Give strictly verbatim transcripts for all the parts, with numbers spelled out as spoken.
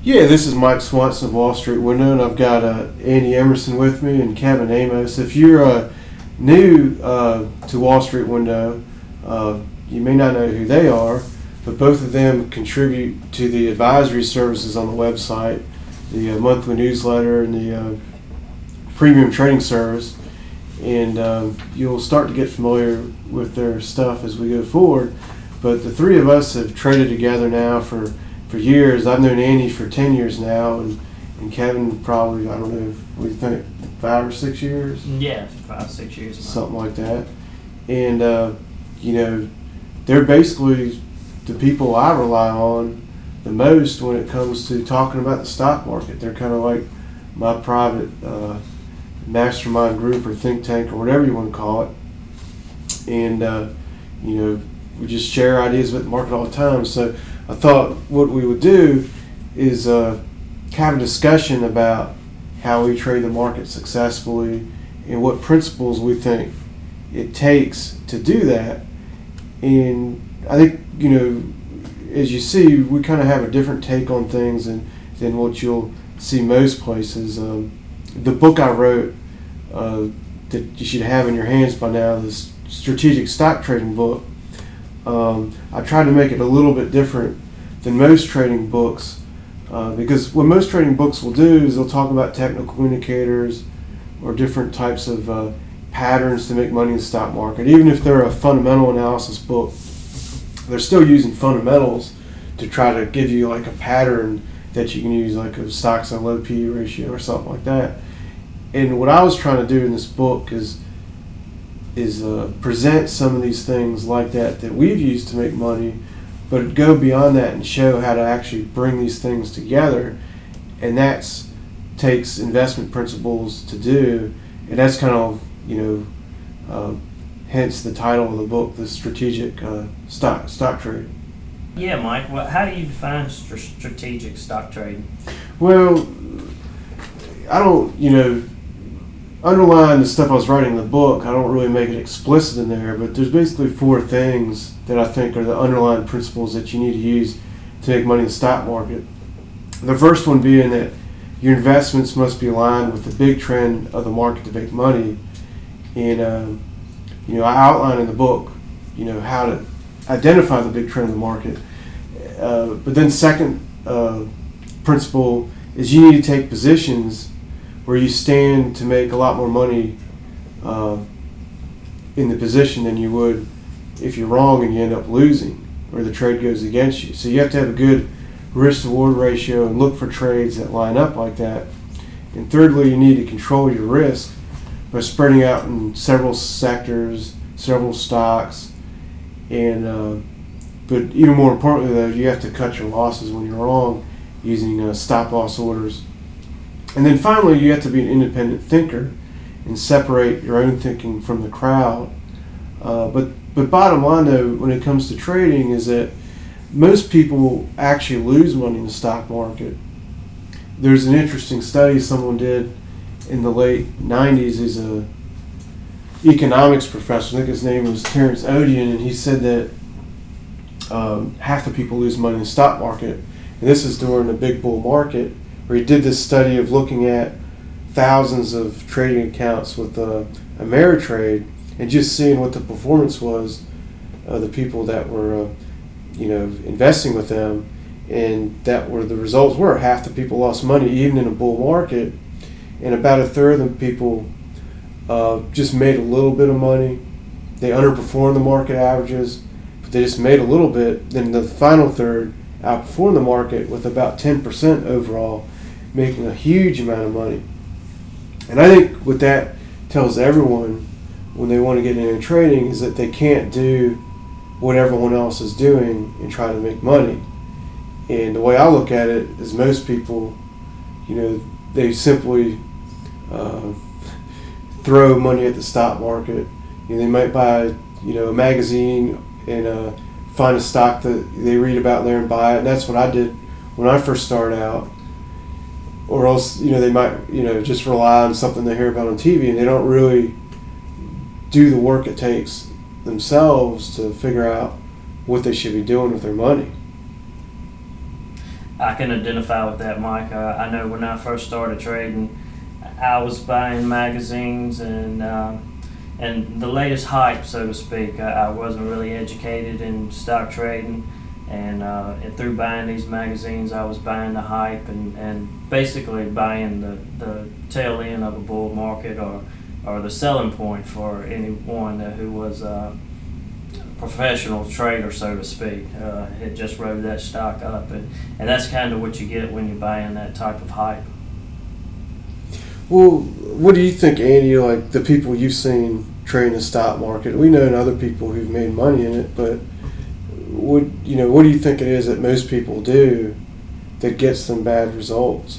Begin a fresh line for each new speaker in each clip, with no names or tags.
Yeah, this is Mike Swanson of Wall Street Window, and I've got uh, Andy Emerson with me and Kevin Amos. If you're uh, new uh, to Wall Street Window, uh, you may not know who they are, but both of them contribute to the advisory services on the website, the uh, monthly newsletter, and the uh, premium trading service. And uh, you'll start to get familiar with their stuff as we go forward. But the three of us have traded together now for for years. I've known Andy for ten years now, and, and Kevin probably, I don't know, what do you think, five or six years?
Yeah, five, six years.
Something like that. And, uh, you know, they're basically the people I rely on the most when it comes to talking about the stock market. They're kind of like my private uh, mastermind group or think tank or whatever you want to call it. And, uh, you know, we just share ideas about the market all the time. So I thought what we would do is uh, have a discussion about how we trade the market successfully and what principles we think it takes to do that. And I think, you know, as you see, we kind of have a different take on things than, than what you'll see most places. Um, the book I wrote uh, that you should have in your hands by now, this strategic stock trading book, Um, I tried to make it a little bit different than most trading books uh, because what most trading books will do is they'll talk about technical indicators or different types of uh, patterns to make money in the stock market. Even if they're a fundamental analysis book, they're still using fundamentals to try to give you like a pattern that you can use, like a stocks on low P E ratio or something like that. And what I was trying to do in this book is is uh, present some of these things like that that we've used to make money, but go beyond that and show how to actually bring these things together. And that's takes investment principles to do, and that's kind of, you know, uh, hence the title of the book, The Strategic uh, Stock Stock Trade.
Yeah, Mike, well, how do you define st- strategic stock trading?
Well, I don't, you know, underlying the stuff I was writing in the book, I don't really make it explicit in there, but there's basically four things that I think are the underlying principles that you need to use to make money in the stock market. The first one being that your investments must be aligned with the big trend of the market to make money. And, um, you know, I outline in the book, you know, how to identify the big trend of the market. Uh, but then second uh, principle is you need to take positions where you stand to make a lot more money uh, in the position than you would if you're wrong and you end up losing or the trade goes against you. So you have to have a good risk-to-reward ratio and look for trades that line up like that. And thirdly, you need to control your risk by spreading out in several sectors, several stocks, and uh, but even more importantly, though, you have to cut your losses when you're wrong using uh, stop-loss orders. And then finally, you have to be an independent thinker and separate your own thinking from the crowd. Uh, but but bottom line, though, when it comes to trading, is that most people actually lose money in the stock market. There's an interesting study someone did in the late nineties. He's a economics professor. I think his name was Terence Odian, and he said that um, half the people lose money in the stock market. And this is during a big bull market, where he did this study of looking at thousands of trading accounts with uh, Ameritrade and just seeing what the performance was of the people that were, uh, you know, investing with them, and that were the results were half the people lost money even in a bull market, and about a third of the people uh, just made a little bit of money. They underperformed the market averages, but they just made a little bit. Then the final third outperformed the market with about ten percent overall, making a huge amount of money. And I think what that tells everyone when they want to get into trading is that they can't do what everyone else is doing and try to make money. And the way I look at it is most people, you know, they simply uh, throw money at the stock market. You know, they might buy, you know, a magazine and uh, find a stock that they read about there and buy it. And that's what I did when I first started out. Or else, you know, they might, you know, just rely on something they hear about on T V, and they don't really do the work it takes themselves to figure out what they should be doing with their money.
I can identify with that, Mike. Uh, I know when I first started trading, I was buying magazines and uh, and the latest hype, so to speak. I, I wasn't really educated in stock trading, and, uh, and through buying these magazines, I was buying the hype and, and basically buying the, the tail end of a bull market, or or the selling point for anyone who was a professional trader, so to speak. Uh, it just rode that stock up, and, and that's kind of what you get when you're buying that type of hype.
Well, what do you think, Andy, like the people you've seen trading the stock market? We know other people who've made money in it, but what, you know, what do you think it is that most people do that gets them bad results?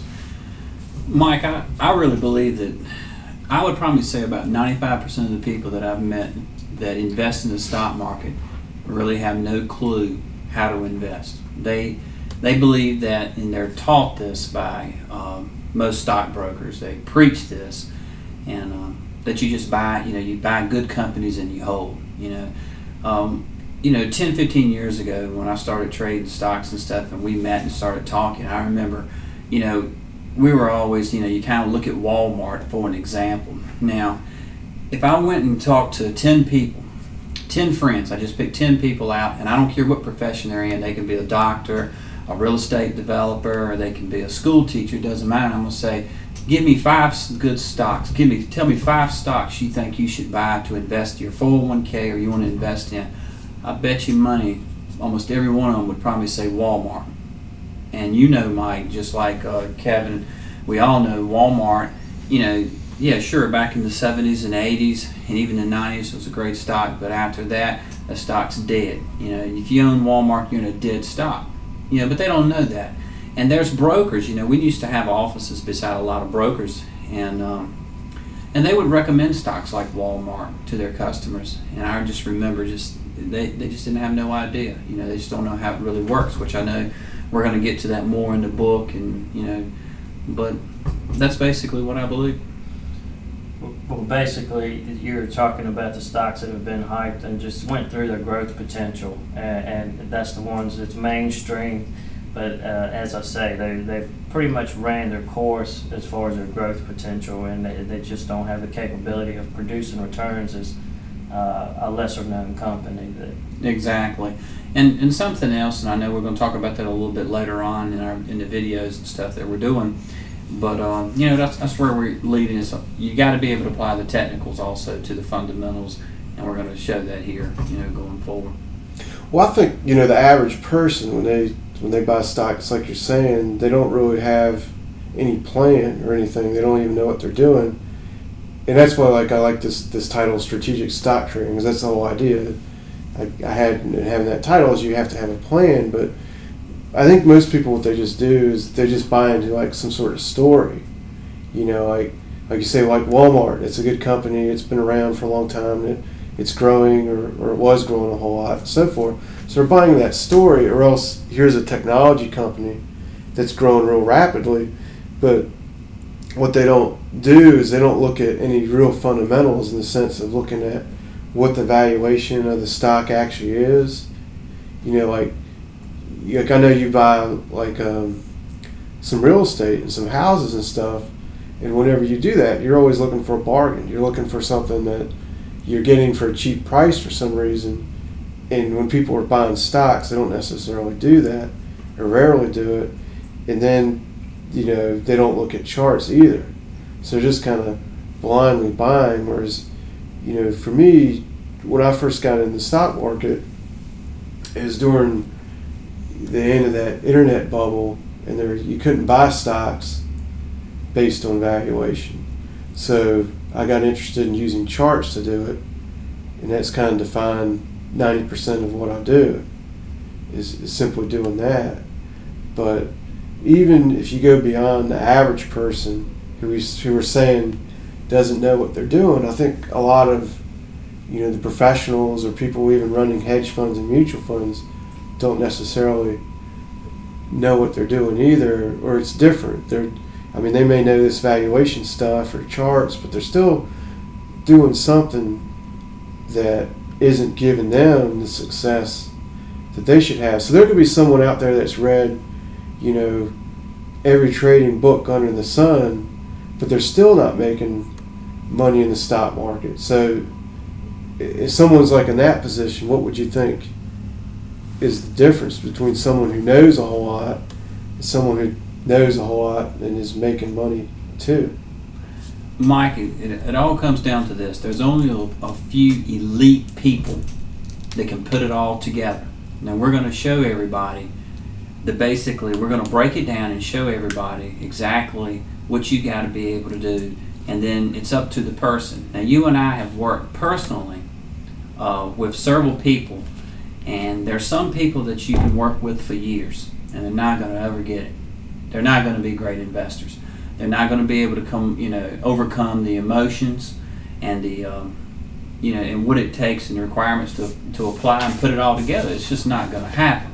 Mike, I, I really believe that I would probably say about ninety-five percent of the people that I've met that invest in the stock market really have no clue how to invest. They they believe that, and they're taught this by um, most stockbrokers. They preach this, and um, that you just buy, you know, you buy good companies and you hold. You know, um, you know, ten, fifteen years ago when I started trading stocks and stuff, and we met and started talking, I remember, you know, we were always, you know, you kind of look at Walmart for an example. Now, if I went and talked to ten people, ten friends, I just picked ten people out, and I don't care what profession they're in, they can be a doctor, a real estate developer, or they can be a school teacher, doesn't matter. I'm going to say, give me five good stocks. Give me, tell me five stocks you think you should buy to invest your four oh one k or you want to invest in. I bet you money, almost every one of them would probably say Walmart. And you know, Mike, just like uh, Kevin, we all know Walmart, you know, yeah, sure, back in the seventies and eighties and even the nineties it was a great stock, but after that, the stock's dead. You know, if you own Walmart, you're in a dead stock. You know, but they don't know that. And there's brokers, you know, we used to have offices beside a lot of brokers, and um, and they would recommend stocks like Walmart to their customers. And I just remember just, they, they just didn't have no idea. You know, they just don't know how it really works, which I know we're going to get to that more in the book, and, you know, but that's basically what I believe.
Well, basically, you're talking about the stocks that have been hyped and just went through their growth potential, and, and that's the ones that's mainstream. But uh, as I say, they they pretty much ran their course as far as their growth potential, and they, they just don't have the capability of producing returns as uh, a lesser known company. That
Exactly. And and something else, and I know we're going to talk about that a little bit later on in our in the videos and stuff that we're doing. But um, you know, that's that's where we're leading. Is you got to be able to apply the technicals also to the fundamentals, and we're going to show that here, you know, going forward.
Well, I think, you know, the average person, when they when they buy stocks, like you're saying, they don't really have any plan or anything. They don't even know what they're doing, and that's why, like, I like this this title, strategic stock trading, because that's the whole idea. I, I had in having that title is you have to have a plan, but I think most people, what they just do is they just buy into like some sort of story. You know, like like you say, like Walmart, it's a good company, it's been around for a long time, and it, it's growing, or, or it was growing a whole lot, and so forth. So they're buying that story, or else here's a technology company that's growing real rapidly, but what they don't do is they don't look at any real fundamentals in the sense of looking at what the valuation of the stock actually is. You know, like, like I know you buy like um, some real estate and some houses and stuff, and whenever you do that, you're always looking for a bargain. You're looking for something that you're getting for a cheap price for some reason. And when people are buying stocks, they don't necessarily do that, or rarely do it. And then, you know, they don't look at charts either. So they're just kind of blindly buying. Whereas, you know, for me, when I first got in the stock market, it was during the end of that internet bubble, and there you couldn't buy stocks based on valuation. So I got interested in using charts to do it, and that's kind of defined ninety percent of what I do, is, is simply doing that. But even if you go beyond the average person who we, who we're saying doesn't know what they're doing, I think a lot of, you know, the professionals or people even running hedge funds and mutual funds don't necessarily know what they're doing either, or it's different. They're, I mean, they may know this valuation stuff or charts, but they're still doing something that isn't giving them the success that they should have. So there could be someone out there that's read, you know, every trading book under the sun, but they're still not making money in the stock market. So if someone's like in that position, what would you think is the difference between someone who knows a whole lot and someone who knows a whole lot and is making money too?
Mike, it, it, it all comes down to this. There's only a, a few elite people that can put it all together. Now we're going to show everybody that basically we're going to break it down and show everybody exactly what you got to be able to do, and then it's up to the person. Now you and I have worked personally uh, with several people, and there's some people that you can work with for years and they're not going to ever get it. They're not going to be great investors. They're not going to be able to come, you know, overcome the emotions and the, um, you know, and what it takes and the requirements to to apply and put it all together. It's just not going to happen.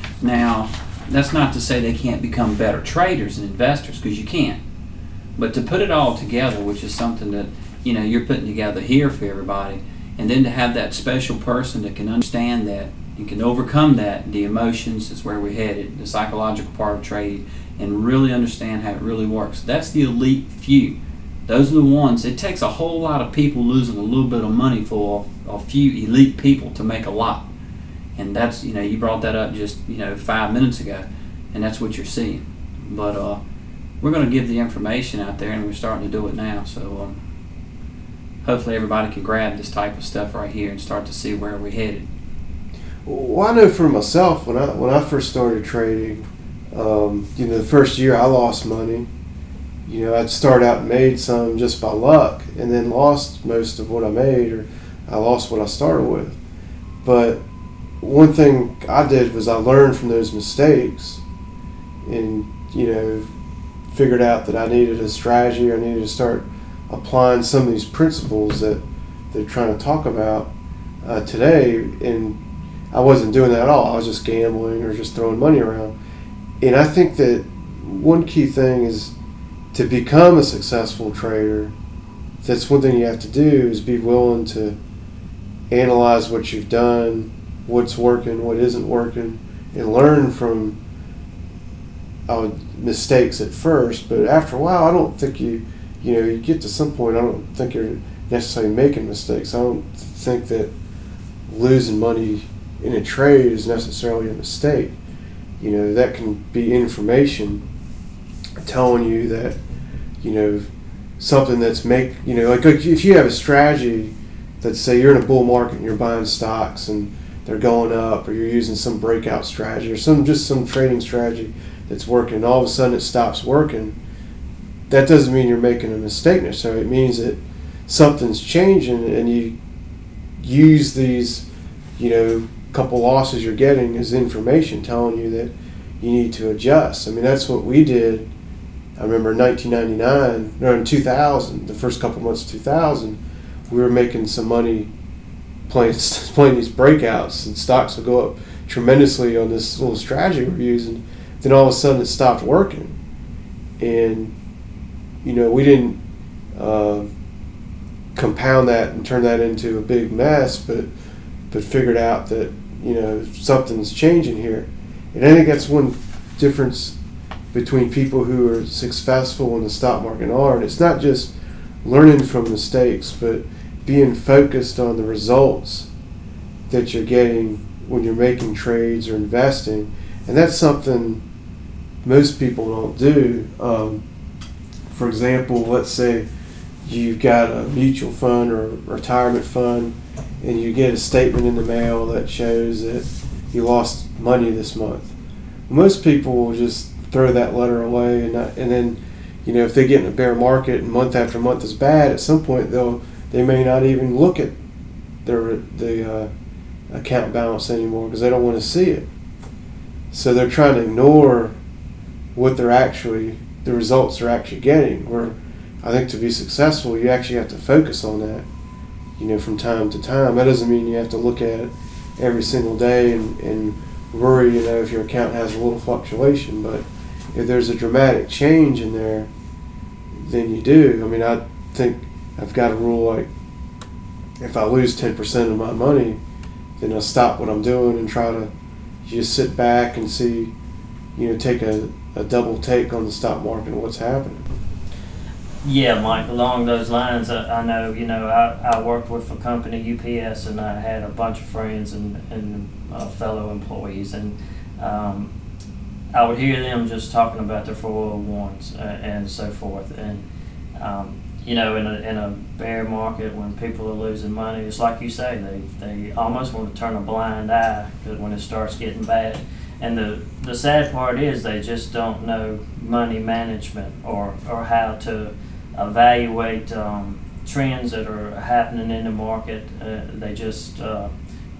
Now, that's not to say they can't become better traders and investors, because you can. But to put it all together, which is something that, you know, you're putting together here for everybody, and then to have that special person that can understand that and can overcome that, the emotions is where we're headed, the psychological part of trading, and really understand how it really works. That's the elite few. Those are the ones. It takes a whole lot of people losing a little bit of money for a few elite people to make a lot. And that's, you know, you brought that up just, you know, five minutes ago, and that's what you're seeing. But uh, we're going to give the information out there, and we're starting to do it now. So um, hopefully everybody can grab this type of stuff right here and start to see where we're headed.
Well, I know for myself, when I when I first started trading, um, you know, the first year I lost money. You know, I'd start out and made some just by luck, and then lost most of what I made, or I lost what I started with. But one thing I did was I learned from those mistakes, and, you know, figured out that I needed a strategy. I needed to start applying some of these principles that they're trying to talk about uh, today. And I wasn't doing that at all. I was just gambling or just throwing money around. And I think that one key thing is to become a successful trader. That's one thing you have to do, is be willing to analyze what you've done, what's working, what isn't working, and learn from uh, mistakes at first. But after a while, I don't think you, you know, you get to some point, I don't think you're necessarily making mistakes. I don't think that losing money in a trade is necessarily a mistake. You know, that can be information telling you that, you know, something that's make, you know, like, like if you have a strategy that, say you're in a bull market and you're buying stocks and they're going up, or you're using some breakout strategy or some just some trading strategy that's working, and all of a sudden it stops working, that doesn't mean you're making a mistake necessarily. It means that something's changing, and you use these, you know, couple losses you're getting as information telling you that you need to adjust. I mean, that's what we did. I remember in nineteen ninety-nine, or in two thousand, the first couple months of two thousand, we were making some money playing playing these breakouts, and stocks would go up tremendously on this little strategy we're using. Then all of a sudden it stopped working, and, you know, we didn't uh, compound that and turn that into a big mess, but but figured out that, you know, something's changing here. And I think that's one difference between people who are successful in the stock market and aren't. It's not just learning from mistakes, but being focused on the results that you're getting when you're making trades or investing. And that's something most people don't do. Um, for example, let's say you've got a mutual fund or a retirement fund, and you get a statement in the mail that shows that you lost money this month. Most people will just throw that letter away, and not, and then, you know, if they get in a bear market and month after month is bad, at some point they'll they may not even look at their the uh, account balance anymore because they don't want to see it. So they're trying to ignore what they're actually the results they're actually getting. Where I think to be successful, you actually have to focus on that, you know, from time to time. That doesn't mean you have to look at it every single day and, and worry, you know, if your account has a little fluctuation. But if there's a dramatic change in there, then you do. I mean, I think I've got a rule, like, if I lose ten percent of my money, then I'll stop what I'm doing and try to just sit back and see you know, take a, a double take on the stock market and what's happening.
Yeah, Mike, along those lines, I, I know, you know, I, I worked with a company, U P S, and I had a bunch of friends and, and uh, fellow employees, and um, I would hear them just talking about their four oh ones uh, and so forth. And, um, you know, in a, in a bear market, when people are losing money, it's like you say, they, they almost want to turn a blind eye when it starts getting bad. And the, the sad part is they just don't know money management or, or how to evaluate um, trends that are happening in the market. Uh, they just uh,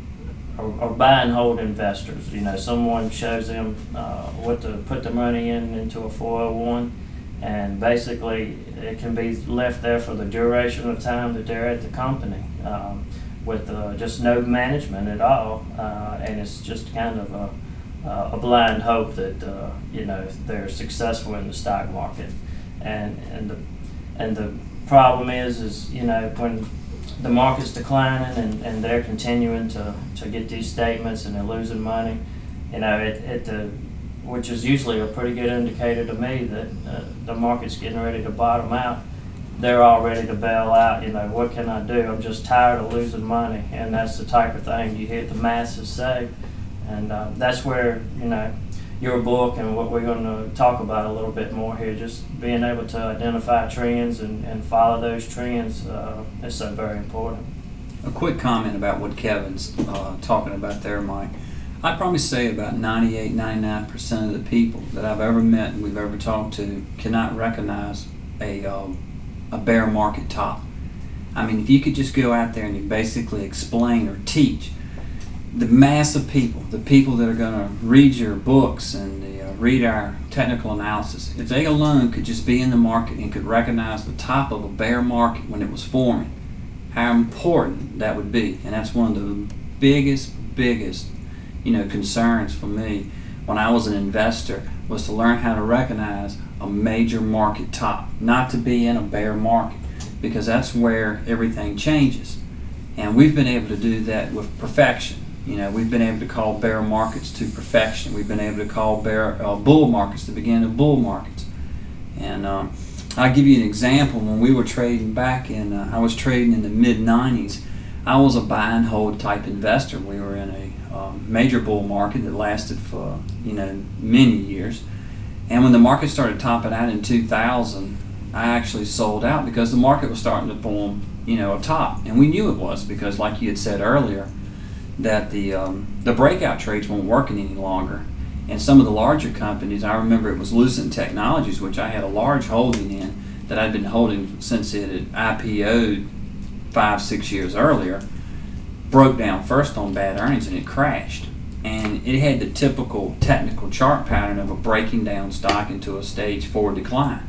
are, are buy and hold investors. You know, someone shows them uh, what to put the money in into a four oh one, and basically it can be left there for the duration of time that they're at the company um, with uh, just no management at all, uh, and it's just kind of a, a blind hope that uh, you know they're successful in the stock market. And and the And the problem is, is you know, when the market's declining and, and they're continuing to, to get these statements and they're losing money, you know, it, it uh, which is usually a pretty good indicator to me that uh, the market's getting ready to bottom out. They're all ready to bail out. You know, what can I do? I'm just tired of losing money, and that's the type of thing you hear the masses say, and uh, that's where you know. Your book and what we're going to talk about a little bit more here, just being able to identify trends and, and follow those trends uh, is so very important.
A quick comment about what Kevin's uh, talking about there, Mike. I'd probably say about ninety-eight, ninety-nine percent of the people that I've ever met and we've ever talked to cannot recognize a, uh, a bear market top. I mean, if you could just go out there and you basically explain or teach the mass of people, the people that are going to read your books and the, uh, read our technical analysis, if they alone could just be in the market and could recognize the top of a bear market when it was forming, how important that would be. And that's one of the biggest, biggest, you know, concerns for me when I was an investor, was to learn how to recognize a major market top, not to be in a bear market, because that's where everything changes. And we've been able to do that with perfection. You know, we've been able to call bear markets to perfection. We've been able to call bear uh, bull markets the beginning of bull markets. And um, I'll give you an example. When we were trading back in, uh, I was trading in the mid nineties. I was a buy and hold type investor. We were in a uh, major bull market that lasted for, you know, many years. And when the market started topping out in two thousand, I actually sold out because the market was starting to form, you know, a top. And we knew it was because, like you had said earlier, that the um, the breakout trades weren't working any longer. And some of the larger companies, I remember it was Lucent Technologies, which I had a large holding in, that I'd been holding since it had I P O'd five, six years earlier, broke down first on bad earnings and it crashed. And it had the typical technical chart pattern of a breaking down stock into a stage four decline.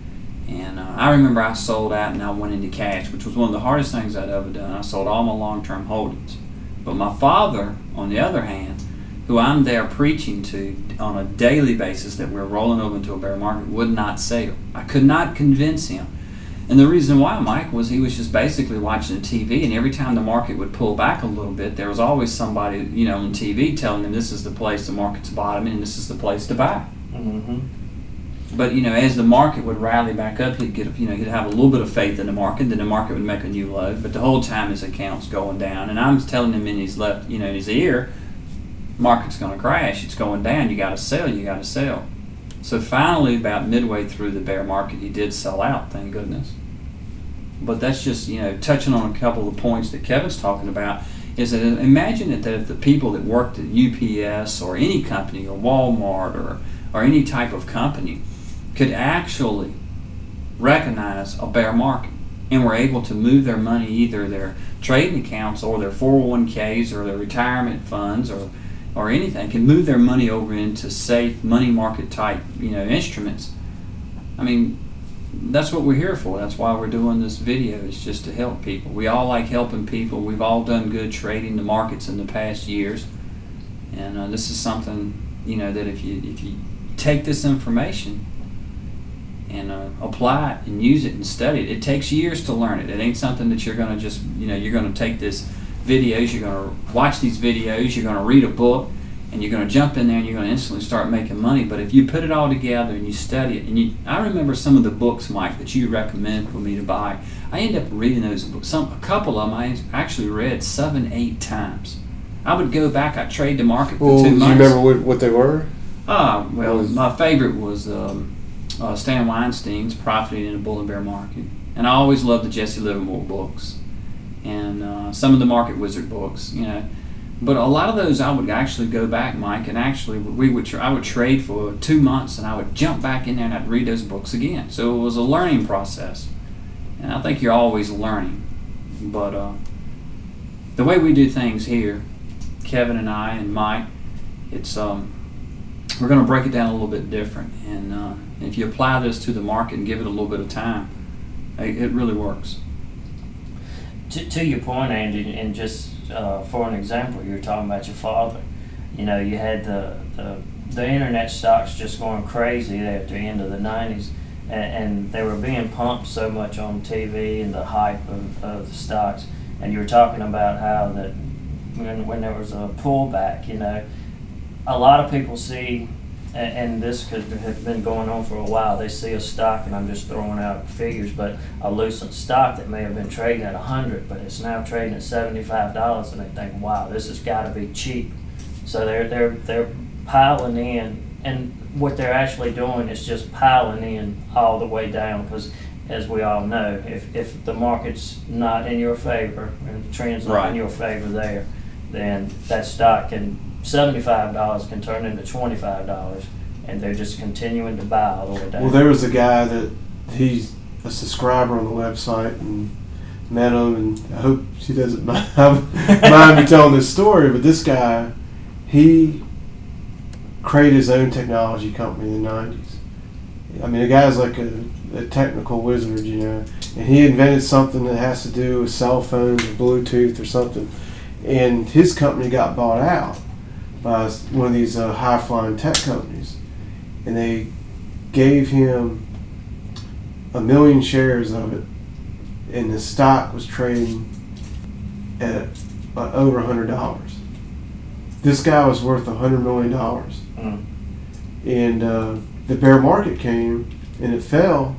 And uh, I remember I sold out and I went into cash, which was one of the hardest things I'd ever done. I sold all my long-term holdings. But my father, on the other hand, who I'm there preaching to on a daily basis that we're rolling over into a bear market, would not sell. I could not convince him. And the reason why, Mike, was he was just basically watching the T V, and every time the market would pull back a little bit, there was always somebody, you know, on T V telling him this is the place the market's bottoming and this is the place to buy.
Mm-hmm.
But, you know, as the market would rally back up, he'd get, you know, he'd have a little bit of faith in the market, then the market would make a new low. But the whole time his account's going down, and I'm telling him in his left, you know, in his ear, market's going to crash, it's going down, you got to sell, you got to sell. So finally, about midway through the bear market, he did sell out, thank goodness. But that's just, you know, touching on a couple of points that Kevin's talking about, is that imagine that if the people that worked at U P S or any company or Walmart or, or any type of company could actually recognize a bear market and were able to move their money, either their trading accounts or their four oh one k's or their retirement funds or or anything, can move their money over into safe money market type, you know, instruments. I mean, that's what we're here for. That's why we're doing this video, is just to help people. We all like helping people. We've all done good trading the markets in the past years, and uh, this is something, you know, that if you if you take this information and uh, apply it and use it and study it, it takes years to learn it. It ain't something that you're going to just, you know, you're going to take this videos, you're going to watch these videos, you're going to read a book, and you're going to jump in there and you're going to instantly start making money. But if you put it all together and you study it, and you, I remember some of the books, Mike, that you recommended for me to buy. I ended up reading those books. Some, a couple of them I actually read seven, eight times. I would go back. I trade the market for
Well,
two
do you
months.
remember what, what they were?
Ah, well,
Was-
my favorite was um, uh, Stan Weinstein's Profiting in a Bull and Bear Market. And I always loved the Jesse Livermore books and uh, some of the Market Wizard books, you know. But a lot of those I would actually go back, Mike, and actually we would tra- I would trade for two months and I would jump back in there and I'd read those books again. So it was a learning process. And I think you're always learning. But uh, the way we do things here, Kevin and I and Mike, it's um, we're going to break it down a little bit different. And uh, if you apply this to the market and give it a little bit of time, it, it really works.
To, to your point, Andy, and just uh, for an example, you were talking about your father. You know, you had the, the the internet stocks just going crazy there at the end of the nineties, and, and they were being pumped so much on T V and the hype of, of the stocks. And you were talking about how that when when there was a pullback, you know, a lot of people see, and, and this could have been going on for a while, they see a stock, and I'm just throwing out figures, but a Lucent stock that may have been trading at one hundred, but it's now trading at seventy-five dollars, and they think, wow, this has got to be cheap. So they're they're they're piling in, and what they're actually doing is just piling in all the way down, because as we all know, if, if the market's not in your favor and the trend's not
Right.
in your favor there, then that stock can seventy-five dollars can turn into twenty-five dollars, and they're just continuing to buy all the way down.
Well, there was a guy that he's a subscriber on the website and met him, and I hope she doesn't mind, mind me telling this story, but this guy, he created his own technology company in the nineties. I mean, the guy's like a, a technical wizard, you know, and he invented something that has to do with cell phones or Bluetooth or something, and his company got bought out by one of these uh, high-flying tech companies, and they gave him a million shares of it, and the stock was trading at uh, over one hundred dollars. This guy was worth one hundred million dollars.
Mm.
And uh, the bear market came, and it fell,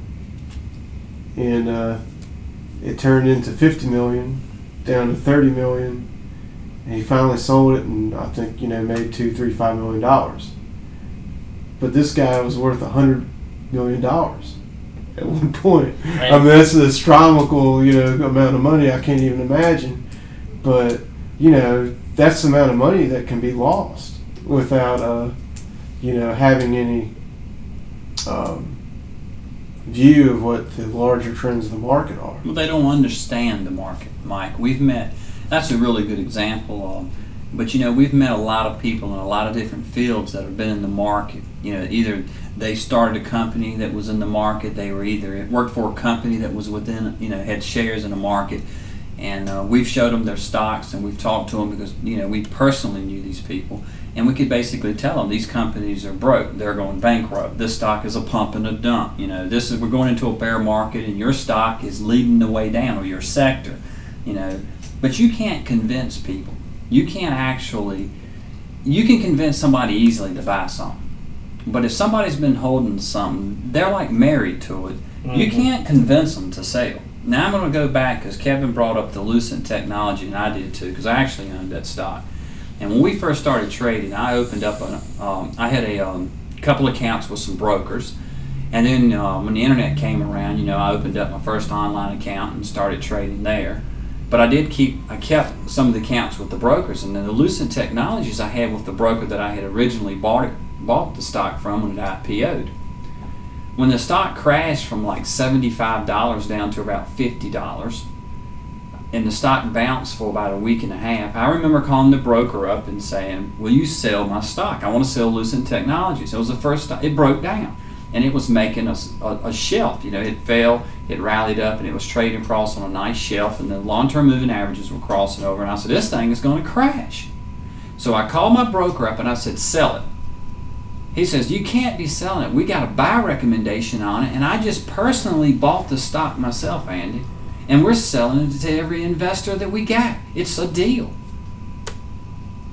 and uh, it turned into fifty million, down to thirty million, and he finally sold it, and I think, you know, made two, three, five million dollars. But this guy was worth a hundred million dollars at one point. I mean, that's an astronomical, you know, amount of money I can't even imagine. But, you know, that's the amount of money that can be lost without, uh, you know, having any um, view of what the larger trends of the market are.
Well, they don't understand the market, Mike. We've met, that's a really good example of, but you know, we've met a lot of people in a lot of different fields that have been in the market. You know, either they started a company that was in the market, they were either worked for a company that was within, you know, had shares in the market, and uh, we've showed them their stocks and we've talked to them because, you know, we personally knew these people, and we could basically tell them these companies are broke, they're going bankrupt, this stock is a pump and a dump, you know, this is, we're going into a bear market and your stock is leading the way down, or your sector, you know. But you can't convince people. You can't actually, you can convince somebody easily to buy something. But if somebody's been holding something, they're like married to it. Mm-hmm. You can't convince them to sell. Now I'm going to go back because Kevin brought up the Lucent technology, and I did too, because I actually owned that stock. And when we first started trading, I opened up, a, um, I had a um, couple accounts with some brokers. And then uh, when the internet came around, you know, I opened up my first online account and started trading there. But I did keep, I kept some of the accounts with the brokers, and then the Lucent Technologies I had with the broker that I had originally bought it, bought the stock from when it I P O'd. When the stock crashed from like seventy-five dollars down to about fifty dollars, and the stock bounced for about a week and a half, I remember calling the broker up and saying, will you sell my stock? I want to sell Lucent Technologies. It was the first stock, it broke down. And it was making a, a, a shelf, you know, it fell, it rallied up, and it was trading across on a nice shelf, and the long-term moving averages were crossing over, and I said, this thing is going to crash. So I called my broker up and I said, sell it. He says, you can't be selling it. We got a buy recommendation on it, and I just personally bought the stock myself, Andy, and we're selling it to every investor that we got. It's a deal.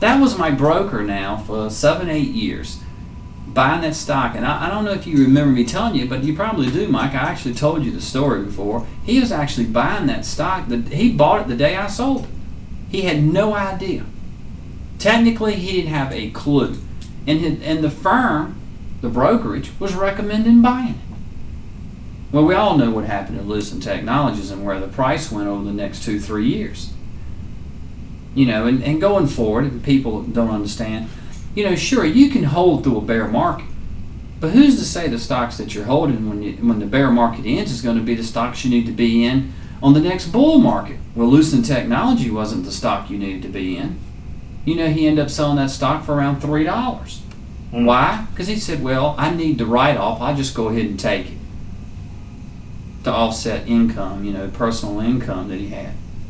That was my broker now for seven, eight years, buying that stock. And I, I don't know if you remember me telling you, but you probably do, Mike. I actually told you the story before. He was actually buying that stock. The, he bought it the day I sold it. He had no idea. Technically, he didn't have a clue. And, his, and the firm, the brokerage, was recommending buying it. Well, we all know what happened to Lucent Technologies and where the price went over the next two, three years. You know, and, and going forward, and people don't understand, you know, sure, you can hold through a bear market, but who's to say the stocks that you're holding when you, when the bear market ends is going to be the stocks you need to be in on the next bull market? Well, Lucent Technology wasn't the stock you needed to be in. You know, he ended up selling that stock for around three dollars. Mm. Why? Because he said, well, I need the write-off. I'll just go ahead and take it to offset income, you know, personal income that he had.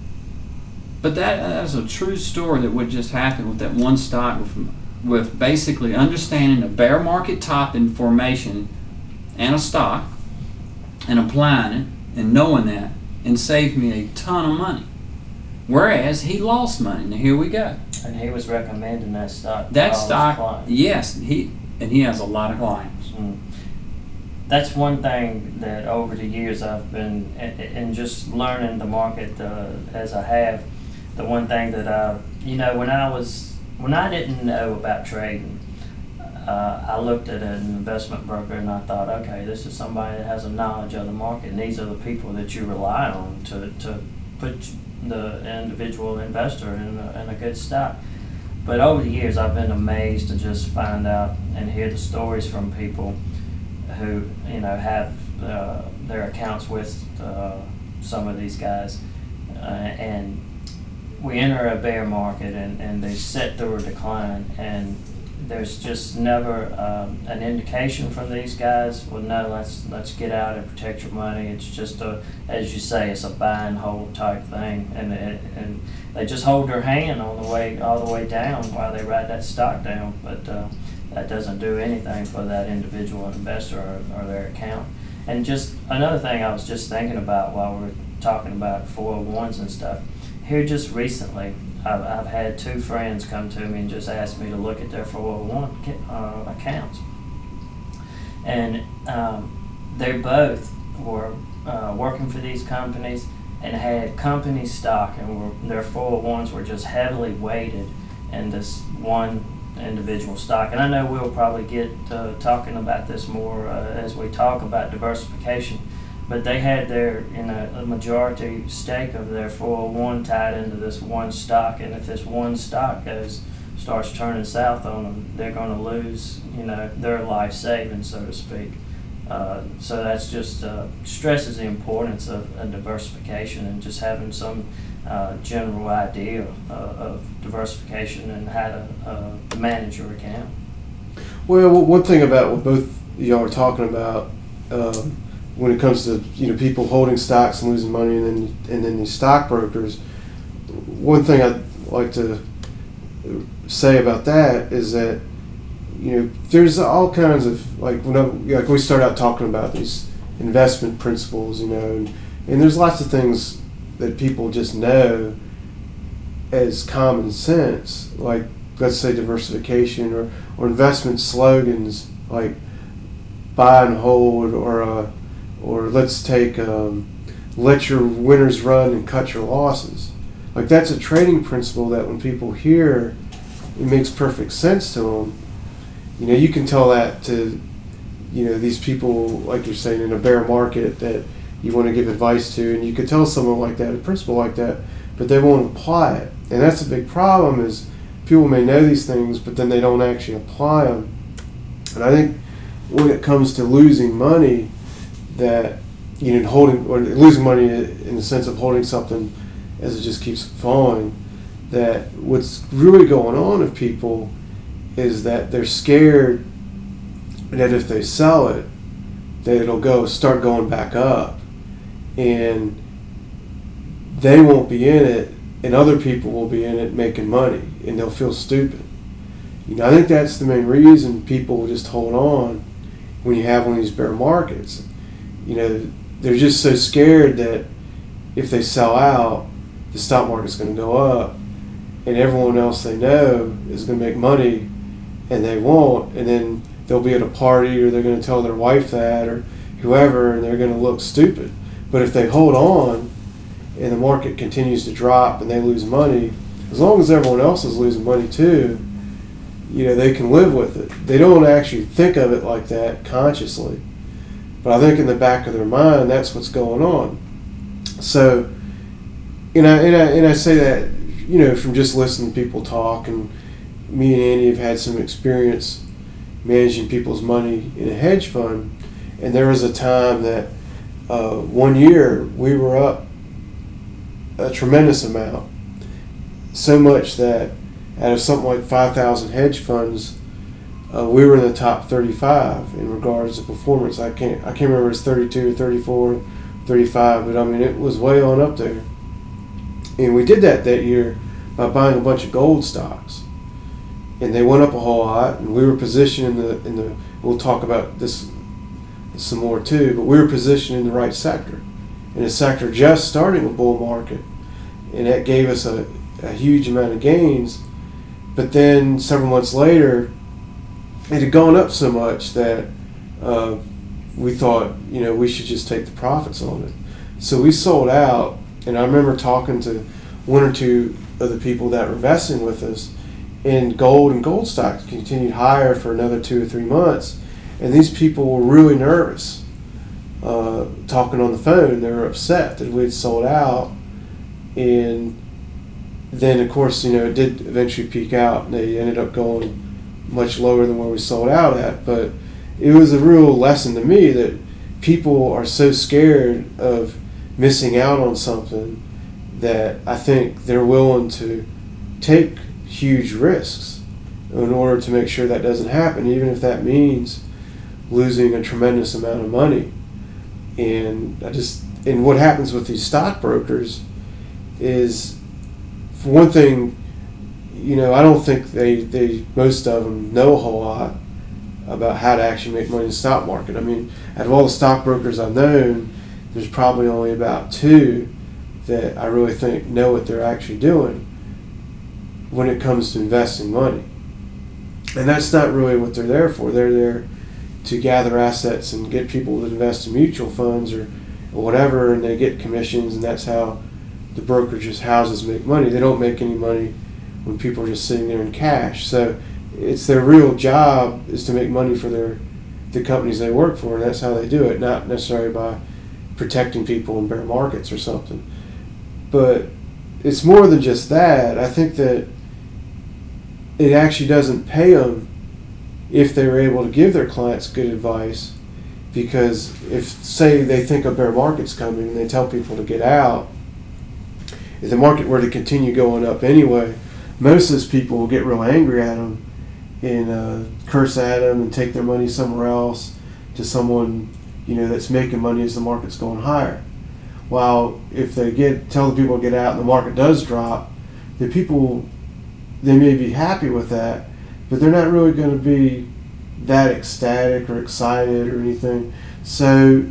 But that, that was a true story that would just happen with that one stock, with, with basically understanding a bear market top in formation and a stock and applying it and knowing that, and saved me a ton of money. Whereas he lost money. Now here we go.
And he was recommending that stock.
That stock, yes, he and he has a lot of clients.
Mm. That's one thing that over the years I've been, and just learning the market uh, as I have, the one thing that I, you know, when I was, when I didn't know about trading, uh, I looked at an investment broker and I thought, okay, this is somebody that has a knowledge of the market, and these are the people that you rely on to, to put the individual investor in a, in a good stock. But over the years I've been amazed to just find out and hear the stories from people who, you know, have uh, their accounts with uh, some of these guys, uh, and we enter a bear market and, and they set through a decline, and there's just never um, an indication from these guys, well, no, let's let's get out and protect your money. It's just a, as you say, it's a buy and hold type thing, and it, and they just hold their hand on the way all the way down while they ride that stock down, but uh, that doesn't do anything for that individual investor or, or their account. And just another thing I was just thinking about while we're talking about four oh ones and stuff, here just recently, I've, I've had two friends come to me and just ask me to look at their four oh one uh, accounts. And um, they both were uh, working for these companies and had company stock, and were, their four oh ones were just heavily weighted in this one individual stock. And I know we'll probably get uh, talking about this more uh, as we talk about diversification, but they had their, you know, a majority stake of their four oh one tied into this one stock, and if this one stock goes starts turning south on them, they're going to lose, you know, their life savings, so to speak. Uh, so that's just uh, stresses the importance of uh, diversification and just having some uh, general idea uh, of diversification and how to uh, manage your account.
Well, one thing about what both y'all are talking about, um, when it comes to, you know, people holding stocks and losing money, and then and then these stockbrokers, one thing I'd like to say about that is that, you know, there's all kinds of, like, when I, like we start out talking about these investment principles, you know, and, and there's lots of things that people just know as common sense, like, let's say diversification, or, or investment slogans like buy and hold, or uh, or let's take um, let your winners run and cut your losses. Like, that's a trading principle that when people hear, it makes perfect sense to them. You know, you can tell that to, you know, these people, like you're saying, in a bear market that you want to give advice to, and you could tell someone like that, a principle like that, but they won't apply it. And that's a big problem, is people may know these things, but then they don't actually apply them. And I think when it comes to losing money, that, you know, holding, or losing money in the sense of holding something as it just keeps falling, that what's really going on with people is that they're scared that if they sell it, that it'll go start going back up, and they won't be in it, and other people will be in it making money, and they'll feel stupid. You know, I think that's the main reason people will just hold on when you have one of these bear markets. You know, they're just so scared that if they sell out, the stock market's going to go up. and everyone else they know is going to make money, and they won't, and then they'll be at a party or they're going to tell their wife that or whoever, and they're going to look stupid. But if they hold on and the market continues to drop and they lose money, as long as everyone else is losing money too, you know, they can live with it. They don't actually think of it like that consciously. But I think in the back of their mind, that's what's going on. So, and I, and I, and I say that, you know, from just listening to people talk, and me and Andy have had some experience managing people's money in a hedge fund. And there was a time that uh, one year we were up a tremendous amount. So much that out of something like five thousand hedge funds, uh, we were in the top thirty-five in regards to performance. I can't I can't remember if it's thirty-two, thirty-four, thirty-five, but I mean it was way on up there. And we did that that year by buying a bunch of gold stocks, and they went up a whole lot. And we were positioned in the in the. We'll talk about this some more too, but we were positioned in the right sector, in a sector just starting a bull market, and that gave us a, a huge amount of gains. But then several months later, it had gone up so much that uh, we thought, you know, we should just take the profits on it. So we sold out, and I remember talking to one or two of the people that were investing with us, and gold and gold stocks continued higher for another two or three months. And these people were really nervous, uh, talking on the phone. They were upset that we had sold out. And then, of course, you know, it did eventually peak out, and they ended up going much lower than where we sold out at. But it was a real lesson to me that people are so scared of missing out on something that I think they're willing to take huge risks in order to make sure that doesn't happen, even if that means losing a tremendous amount of money. And I just and what happens with these stockbrokers is, for one thing, you know, I don't think they, they most of them know a whole lot about how to actually make money in the stock market. I mean, out of all the stockbrokers I've known, there's probably only about two that I really think know what they're actually doing when it comes to investing money. And that's not really what they're there for. They're there to gather assets and get people to invest in mutual funds or, or whatever, and they get commissions, and that's how the brokerages houses make money. They don't make any money when people are just sitting there in cash. So it's their real job is to make money for their the companies they work for, and that's how they do it, not necessarily by protecting people in bear markets or something. But it's more than just that. I think that it actually doesn't pay them if they were able to give their clients good advice, because if, say, they think a bear market's coming and they tell people to get out, if the market were to continue going up anyway, most of those people will get real angry at them and uh, curse at them and take their money somewhere else to someone, you know, that's making money as the market's going higher. While if they get tell the people to get out and the market does drop, the people, they may be happy with that, but they're not really going to be that ecstatic or excited or anything. So,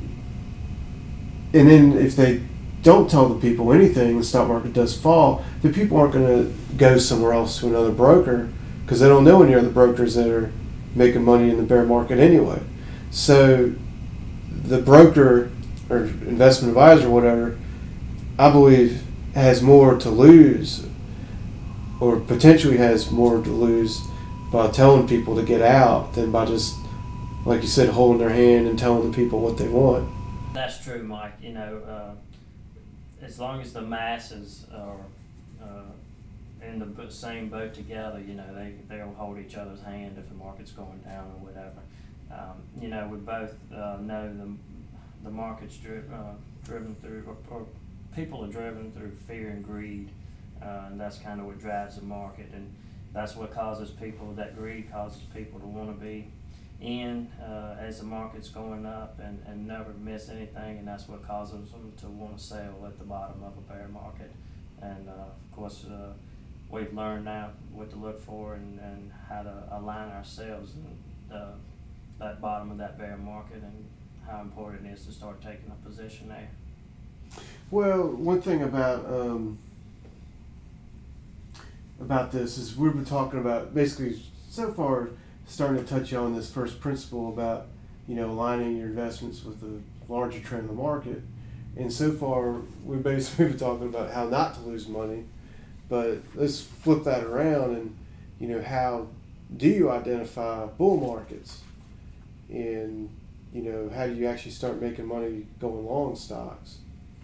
and then if they don't tell the people anything, the stock market does fall, the people aren't going to go somewhere else to another broker because they don't know any other brokers that are making money in the bear market anyway. So the broker or investment advisor, whatever, I believe has more to lose, or potentially has more to lose by telling people to get out than by just, like you said, holding their hand and telling the people what they want.
That's true, Mike. You know, uh, as long as the masses are uh, in the same boat together, you know, they, they'll hold each other's hand if the market's going down or whatever. Um, you know, we both uh, know the, the market's dri- uh, driven through, or, or people are driven through fear and greed, uh, and that's kind of what drives the market. And that's what causes people, that greed causes people to want to be in uh, as the market's going up and, and never miss anything, and that's what causes them to want to sell at the bottom of a bear market. And uh, of course, uh, we've learned now what to look for and, and how to align ourselves in the, that bottom of that bear market, and how important it is to start taking a position there.
Well, one thing about um, about this is we've been talking about basically so far starting to touch on this first principle about, you know, aligning your investments with the larger trend of the market. And so far we've basically been talking about how not to lose money, but let's flip that around and, you know, how do you identify bull markets? And, you know, how do you actually start making money going long stocks?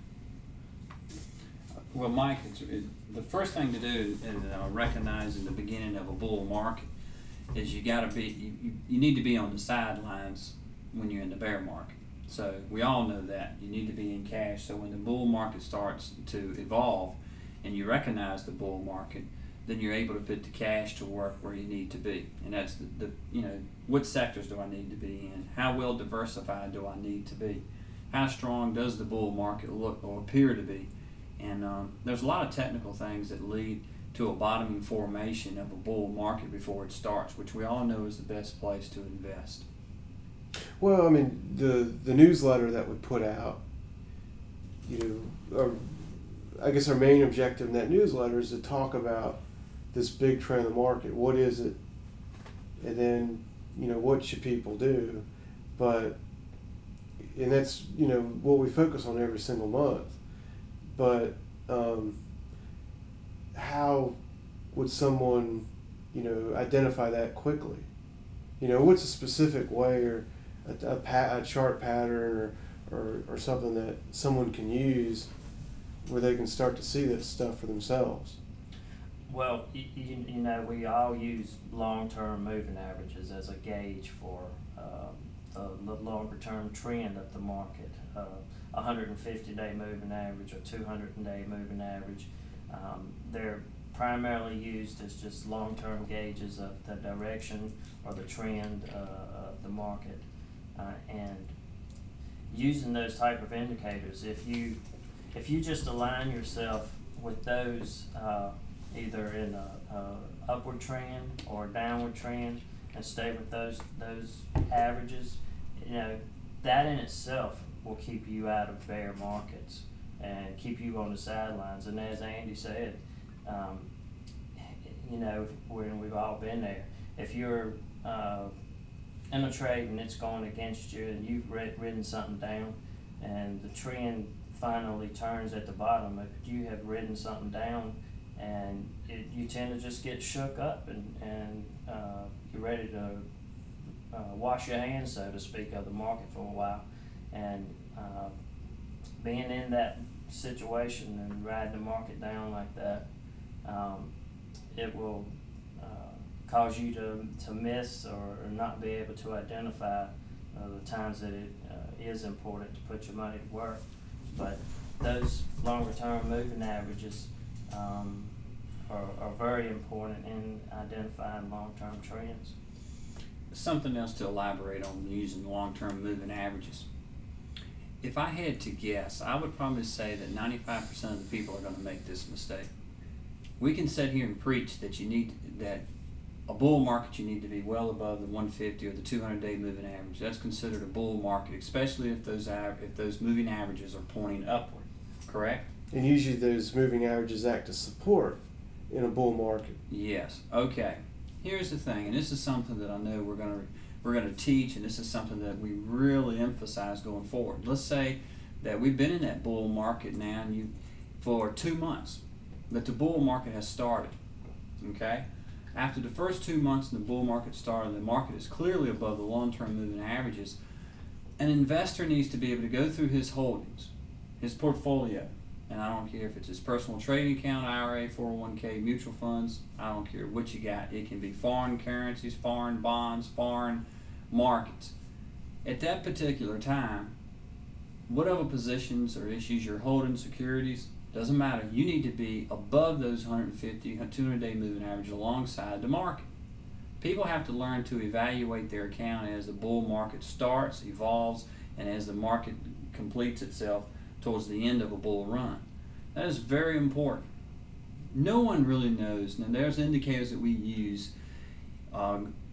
Well, Mike, it's, it, the first thing to do is uh, recognize in the beginning of a bull market is you got to be you, you, you need to be on the sidelines when you're in the bear market. So we all know that you need to be in cash. So when the bull market starts to evolve, and you recognize the bull market, then you're able to put the cash to work where you need to be. And that's the, the you know what sectors do I need to be in? How well diversified do I need to be? How strong does the bull market look or appear to be? And um, there's a lot of technical things that lead to a bottoming formation of a bull market before it starts, which we all know is the best place to invest.
Well, I mean, the the newsletter that we put out, you know, our, I guess our main objective in that newsletter is to talk about this big trend in the market. What is it? And then, you know, what should people do? But, and that's, you know, what we focus on every single month. But um, how would someone, you know, identify that quickly? You know, what's a specific way or a, a, pa- a chart pattern or, or, or something that someone can use where they can start to see this stuff for themselves?
Well, you, you, you know, we all use long-term moving averages as a gauge for uh, the, the longer-term trend of the market. Uh, a one hundred fifty day moving average or two hundred day moving average. Um, they're primarily used as just long-term gauges of the direction or the trend uh, of the market. Uh, and using those type of indicators, if you if you just align yourself with those, uh, either in a, a upward trend or a downward trend, and stay with those those averages, you know, that in itself will keep you out of bear markets and keep you on the sidelines. And as Andy said, um, you know, when we've all been there, if you're uh, in a trade and it's going against you and you've ridden something down and the trend finally turns at the bottom, if you have ridden something down and it, you tend to just get shook up and, and uh, you're ready to uh, wash your hands, so to speak, of the market for a while. And uh, being in that situation and riding the market down like that, um, it will uh, cause you to, to miss or, or not be able to identify uh, the times that it uh, is important to put your money to work. But those longer term moving averages um, are, are very important in identifying long term trends.
Something else to elaborate on using long-term moving averages. If I had to guess, I would probably say that ninety-five percent of the people are going to make this mistake. We can sit here and preach that you need that a bull market you need to be well above the one fifty or the two hundred day moving average. That's considered a bull market, especially if those av- if those moving averages are pointing upward. Correct?
And usually those moving averages act as support in a bull market.
Yes. Okay. Here's the thing, and this is something that I know we're going to we're going to teach, and this is something that we really emphasize going forward. Let's say that we've been in that bull market now, and you for two months, that the bull market has started. Okay. After the first two months in the bull market started, the market is clearly above the long-term moving averages. An investor needs to be able to go through his holdings, his portfolio, and I don't care if it's his personal trading account, I R A, four oh one k, mutual funds, I don't care what you got. It can be foreign currencies, foreign bonds, foreign markets. At that particular time, whatever positions or issues you're holding, securities, doesn't matter. You need to be above those one hundred fifty, two hundred day moving average alongside the market. People have to learn to evaluate their account as the bull market starts, evolves, and as the market completes itself towards the end of a bull run. That is very important. No one really knows. Now, there's indicators that we use. Um,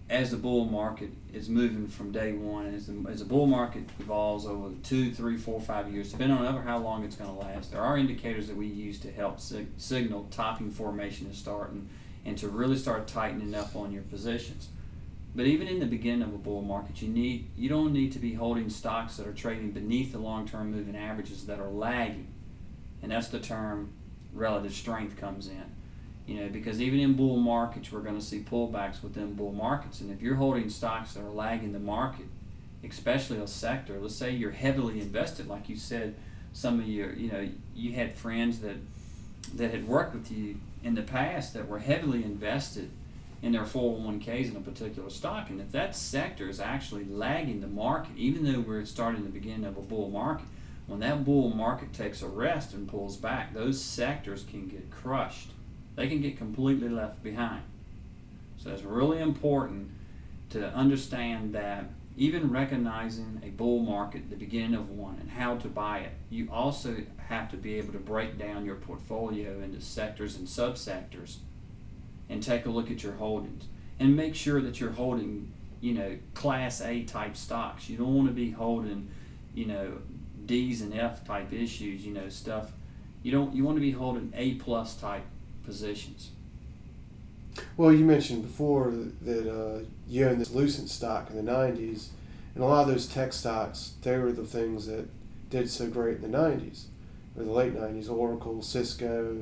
as the bull market is moving from day one, as the, as the bull market evolves over two, three, four, five years, depending on ever how long it's going to last, there are indicators that we use to help sig- signal topping formation is starting and to really start tightening up on your positions. But even in the beginning of a bull market, you need you don't need to be holding stocks that are trading beneath the long-term moving averages that are lagging, and that's the term relative strength comes in. You know, because even in bull markets, we're going to see pullbacks within bull markets. And if you're holding stocks that are lagging the market, especially a sector, let's say you're heavily invested, like you said, some of your, you know, you had friends that that had worked with you in the past that were heavily invested in their four oh one k's in a particular stock. And if that sector is actually lagging the market, even though we're starting the beginning of a bull market, when that bull market takes a rest and pulls back, those sectors can get crushed. They can get completely left behind. So it's really important to understand that even recognizing a bull market, the beginning of one, and how to buy it, you also have to be able to break down your portfolio into sectors and subsectors and take a look at your holdings and make sure that you're holding, you know, class A type stocks. You don't want to be holding, you know, D's and F type issues, you know, stuff. You don't. You want to be holding A plus type positions.
Well, you mentioned before that uh, you owned this Lucent stock in the nineties, and a lot of those tech stocks, they were the things that did so great in the nineties, or the late nineties. Oracle, Cisco,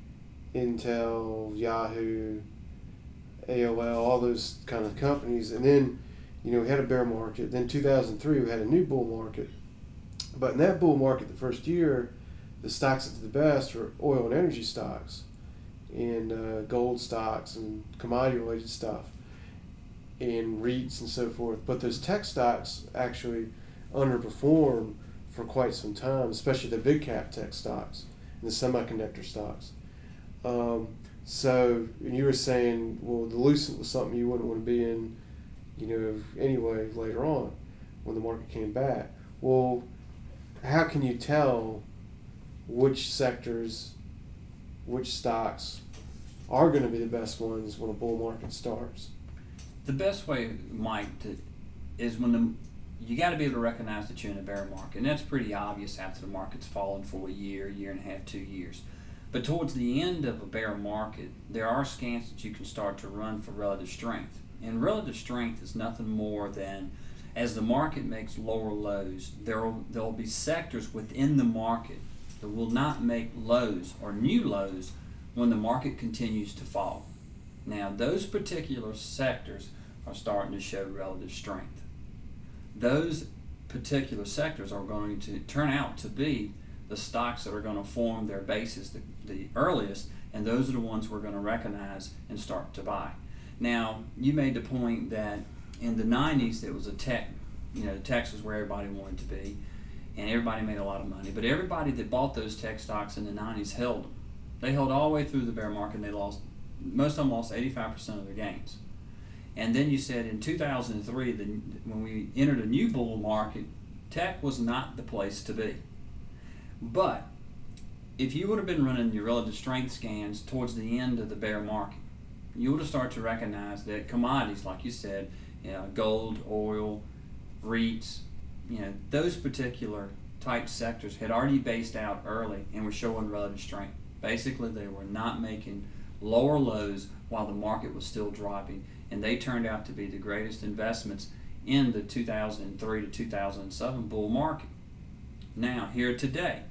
Intel, Yahoo, A O L, all those kind of companies. And then, you know, we had a bear market. Then two thousand three, we had a new bull market. But in that bull market, the first year, the stocks that did the best were oil and energy stocks, and uh, gold stocks and commodity-related stuff, and REITs and so forth. But those tech stocks actually underperformed for quite some time, especially the big cap tech stocks and the semiconductor stocks. Um, so, and you were saying, well, the Lucent was something you wouldn't want to be in, you know, anyway later on when the market came back. Well, how can you tell which sectors, which stocks are going to be the best ones when a bull market starts?
The best way, Mike, to, is when the you got to be able to recognize that you're in a bear market, and that's pretty obvious after the market's fallen for a year, year and a half, two years. But towards the end of a bear market, there are scans that you can start to run for relative strength. And relative strength is nothing more than, as the market makes lower lows, there will there will be sectors within the market that will not make lows or new lows when the market continues to fall. Now, those particular sectors are starting to show relative strength. Those particular sectors are going to turn out to be the stocks that are going to form their basis the, the earliest, and those are the ones we're going to recognize and start to buy. Now, you made the point that in the nineties, there was a tech, you know, tech was where everybody wanted to be, and everybody made a lot of money. But everybody that bought those tech stocks in the nineties held them. They held all the way through the bear market, and they lost, most of them lost eighty-five percent of their gains. And then you said in two thousand three, the, when we entered a new bull market, tech was not the place to be. But if you would have been running your relative strength scans towards the end of the bear market, you would have started to recognize that commodities, like you said, you know, gold, oil, REITs, you know, those particular type sectors had already based out early and were showing relative strength. Basically, they were not making lower lows while the market was still dropping, and they turned out to be the greatest investments in the two thousand three to two thousand seven bull market. Now, here today,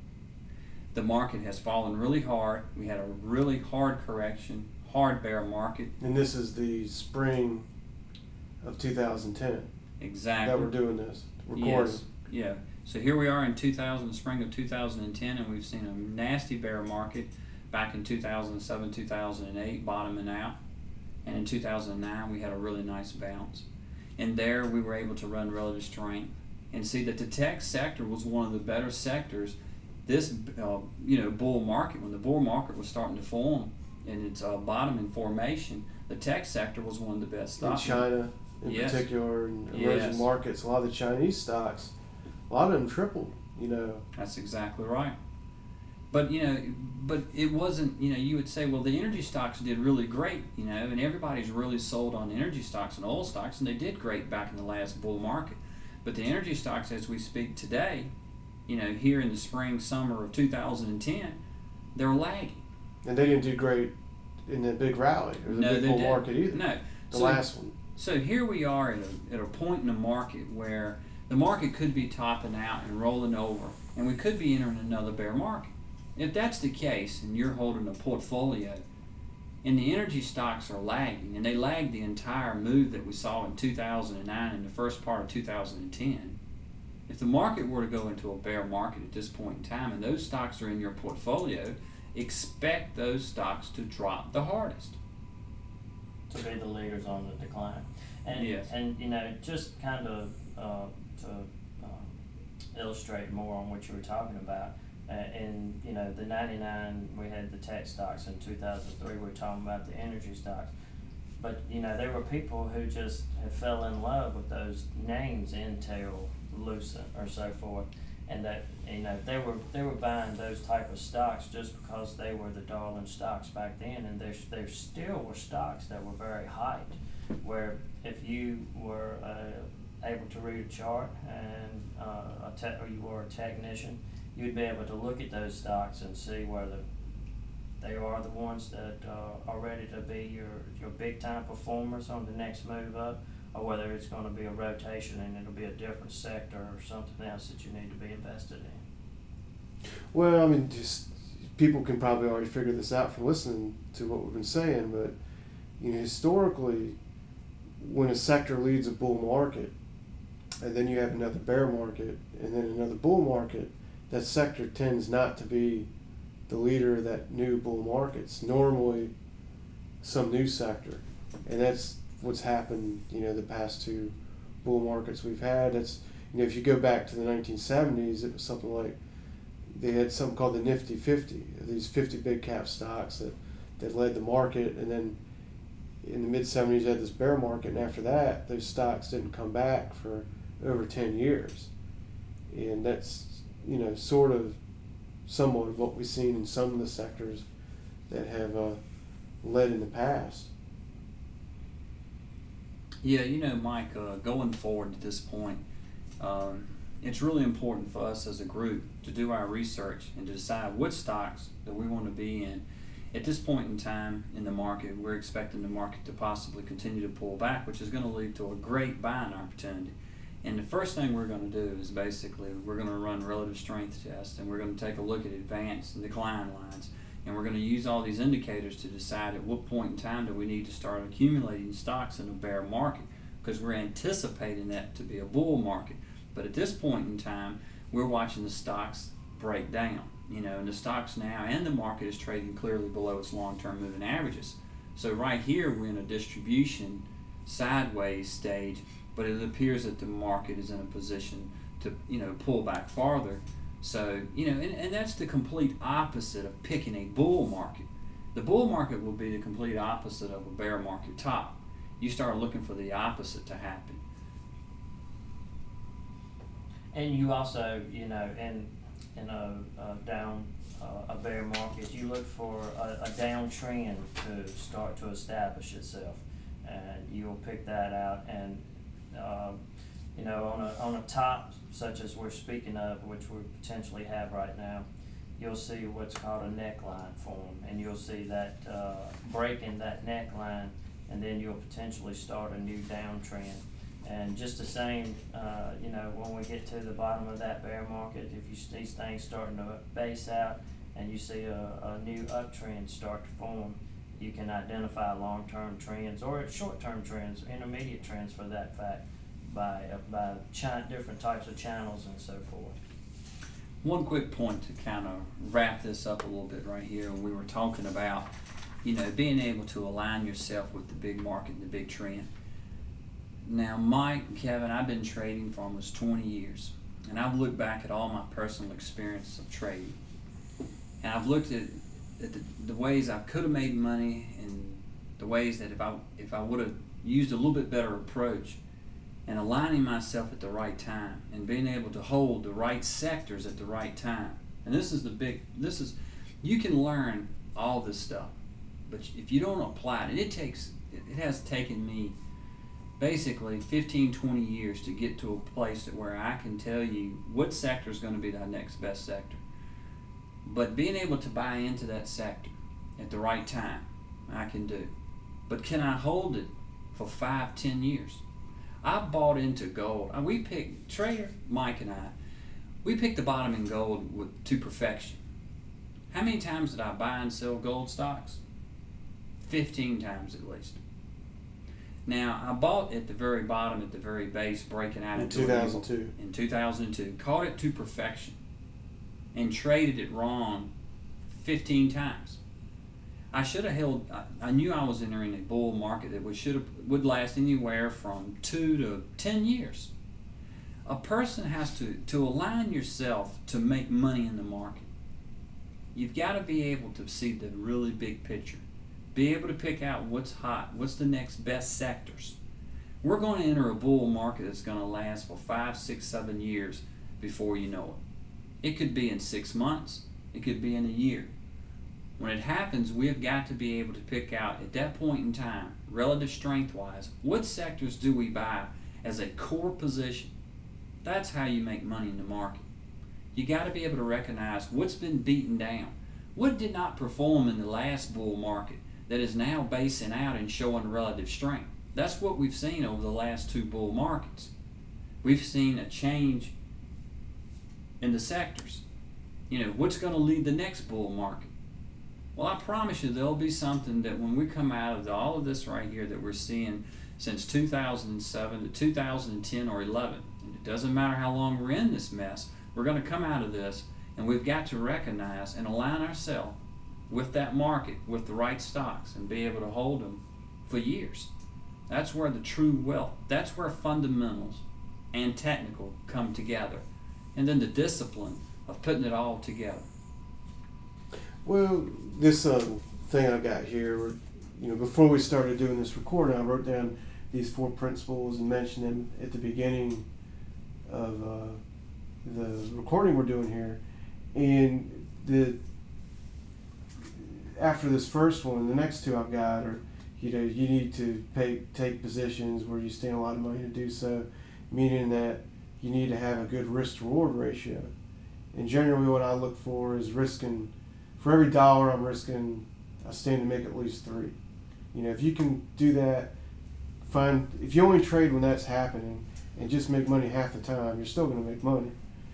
the market has fallen really hard. We had a really hard correction, hard bear market.
And this is the spring of two thousand ten.
Exactly.
That we're doing this, recording.
Yes. Yeah. So here we are in two thousand, the spring of two thousand ten, and we've seen a nasty bear market back in two thousand seven, two thousand eight, bottoming out. And in two thousand nine, we had a really nice bounce. And there we were able to run relative strength and see that the tech sector was one of the better sectors. This, uh, you know, bull market, when the bull market was starting to form and its uh, bottoming formation, the tech sector was one of the best
In
stocks.
China, in
Yes.
particular, and emerging
Yes.
markets, a lot of the Chinese stocks, a lot of them tripled, you know.
That's exactly right. But you know, but it wasn't. You know, you would say, well, the energy stocks did really great. You know, and everybody's really sold on energy stocks and oil stocks, and they did great back in the last bull market. But the energy stocks, as we speak today, you know, here in the spring, summer of two thousand ten, they're lagging.
And they didn't do great in the big rally or the
No,
big
they
bull
didn't.
market either.
No.
The
So-
last one.
So here we are at a, at a point in the market where the market could be topping out and rolling over, and we could be entering another bear market. If that's the case, and you're holding a portfolio, and the energy stocks are lagging, and they lagged the entire move that we saw in two thousand nine and the first part of two thousand ten, if the market were to go into a bear market at this point in time, and those stocks are in your portfolio, expect those stocks to drop the hardest.
To be the leaders on the decline. And,
Yes.
and you know, just kind of uh, to um, illustrate more on what you were talking about, uh, in, you know, the ninety-nine, we had the tech stocks. In two thousand three, we were talking about the energy stocks. But, you know, there were people who just have fell in love with those names, Intel, Lucent, or so forth. And that, you know, they were they were buying those type of stocks just because they were the darling stocks back then, and there there still were stocks that were very hyped, where if you were uh, able to read a chart and uh, a te- or you were a technician, you'd be able to look at those stocks and see whether they are the ones that uh, are ready to be your your big time performers on the next move up, or whether it's going to be a rotation and it'll be a different sector or something else that you need to be invested in.
Well, I mean, just people can probably already figure this out from listening to what we've been saying, but you know, historically, when a sector leads a bull market, and then you have another bear market, and then another bull market, that sector tends not to be the leader of that new bull market. It's normally some new sector, and that's what's happened, you know, the past two bull markets we've had. That's, you know, if you go back to the nineteen seventies, it was something like they had something called the Nifty fifty, these fifty big cap stocks that, that led the market, and then in the mid seventies you had this bear market, and after that those stocks didn't come back for over ten years. And that's, you know, sort of somewhat of what we've seen in some of the sectors that have uh, led in the past.
Yeah, you know, Mike, uh, going forward at this point, um, it's really important for us as a group to do our research and to decide what stocks that we want to be in. At this point in time in the market, we're expecting the market to possibly continue to pull back, which is going to lead to a great buying opportunity. And the first thing we're going to do is basically we're going to run relative strength tests, and we're going to take a look at advance and decline lines. And we're going to use all these indicators to decide at what point in time do we need to start accumulating stocks in a bear market, because we're anticipating that to be a bull market. But at this point in time, we're watching the stocks break down. You know, and the stocks now and the market is trading clearly below its long-term moving averages. So right here we're in a distribution sideways stage, but it appears that the market is in a position to, you know, pull back farther. So, you know, and, and that's the complete opposite of picking a bull market. The bull market will be the complete opposite of a bear market top. You start looking for the opposite to happen.
And you also, you know, in in a, a down uh, a bear market, you look for a, a downtrend to start to establish itself, and you'll pick that out. And uh, you know, on a on a top such as we're speaking of, which we potentially have right now, you'll see what's called a neckline form, and you'll see that uh, breaking that neckline, and then you'll potentially start a new downtrend. And just the same, uh, you know, when we get to the bottom of that bear market, if you see things starting to base out and you see a, a new uptrend start to form, you can identify long-term trends or short-term trends, intermediate trends for that fact, by uh, by ch- different types of channels and so forth.
One quick point to kind of wrap this up a little bit right here. We were talking about, you know, being able to align yourself with the big market and the big trend. Now, Mike, Kevin, I've been trading for almost twenty years, and I've looked back at all my personal experience of trading, and I've looked at, at the, the ways I could have made money and the ways that if I if I would have used a little bit better approach and aligning myself at the right time and being able to hold the right sectors at the right time, And this is the big, this is, you can learn all this stuff, but if you don't apply it, and it takes, it has taken me basically fifteen, twenty years to get to a place where I can tell you what sector is going to be the next best sector. But being able to buy into that sector at the right time, I can do. But can I hold it for five, ten years? I bought into gold. We picked, Trader, Mike and I, we picked the bottom in gold with, to perfection. How many times did I buy and sell gold stocks? fifteen times at least. Now, I bought at the very bottom, at the very base, breaking out
In
into
two thousand two.
In two thousand two. Caught it to perfection and traded it wrong fifteen times. I should have held, I, I knew I was entering a bull market that would, should have, would last anywhere from two to ten years. A person has to, to align yourself to make money in the market. You've got to be able to see the really big picture. Be able to pick out what's hot, what's the next best sectors. We're going to enter a bull market that's going to last for five, six, seven years before you know it. It could be in six months. It could be in a year. When it happens, we've got to be able to pick out at that point in time, relative strength-wise, what sectors do we buy as a core position. That's how you make money in the market. You got to be able to recognize what's been beaten down. What did not perform in the last bull market that is now basing out and showing relative strength? That's what we've seen over the last two bull markets. We've seen a change in the sectors. You know, what's going to lead the next bull market? Well, I promise you there'll be something that when we come out of the, all of this right here that we're seeing since two thousand seven to two thousand ten or eleven, and it doesn't matter how long we're in this mess, we're going to come out of this, and we've got to recognize and align ourselves with that market, with the right stocks, and be able to hold them for years. That's where the true wealth, that's where fundamentals and technical come together. And then the discipline of putting it all together.
Well, this uh, thing I've got here, you know, before we started doing this recording, I wrote down these four principles and mentioned them at the beginning of uh, the recording we're doing here. And the after this first one, the next two I've got are, you know, you need to pay, take positions where you stand a lot of money to do so, meaning that you need to have a good risk-to-reward ratio. And generally what I look for is risking, for every dollar I'm risking, I stand to make at least three. You know, if you can do that, find, if you only trade when that's happening and just make money half the time, you're still going to make money.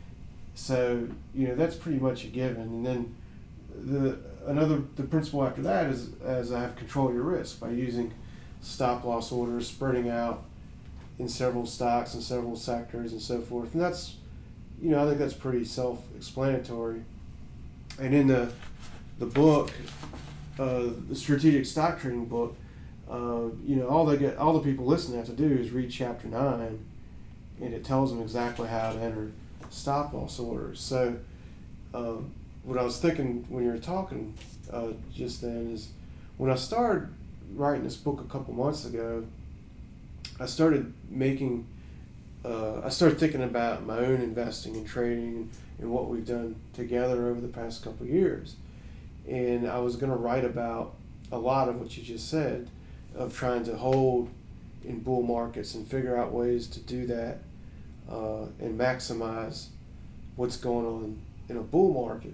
So, you know, that's pretty much a given. And then the another the principle after that is as I have control of your risk by using stop loss orders, spreading out in several stocks and several sectors and so forth. And that's, you know, I think that's pretty self-explanatory. And in the the book, uh, the strategic stock trading book, uh, you know, all they get, all the people listening have to do is read chapter nine, and it tells them exactly how to enter stop loss orders. So, uh, what I was thinking when you were talking uh, just then is, when I started writing this book a couple months ago, I started making, uh, I started thinking about my own investing and trading and, and what we've done together over the past couple of years. And I was going to write about a lot of what you just said, of trying to hold in bull markets and figure out ways to do that uh, and maximize what's going on in a bull market.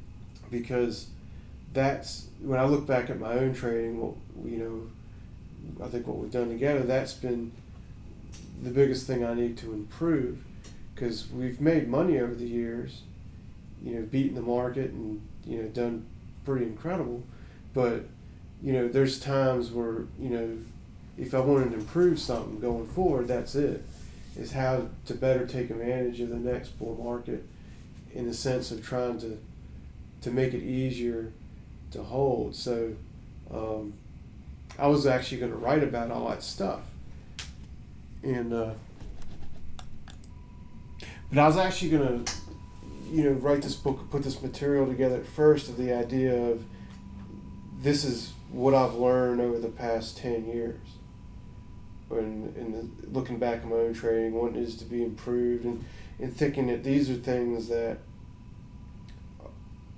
Because that's, when I look back at my own trading, what, you know, I think what we've done together, that's been the biggest thing I need to improve, because we've made money over the years, you know, beaten the market and, you know, done pretty incredible. But, you know, there's times where, you know, if I wanted to improve something going forward, that's it, is how to better take advantage of the next bull market, in the sense of trying to to make it easier to hold. So um, I was actually going to write about all that stuff. And uh, but I was actually going to, you know, write this book, put this material together at first, of the idea of, this is what I've learned over the past ten years. And, and looking back at my own trading, what needs to be improved, and, and thinking that these are things that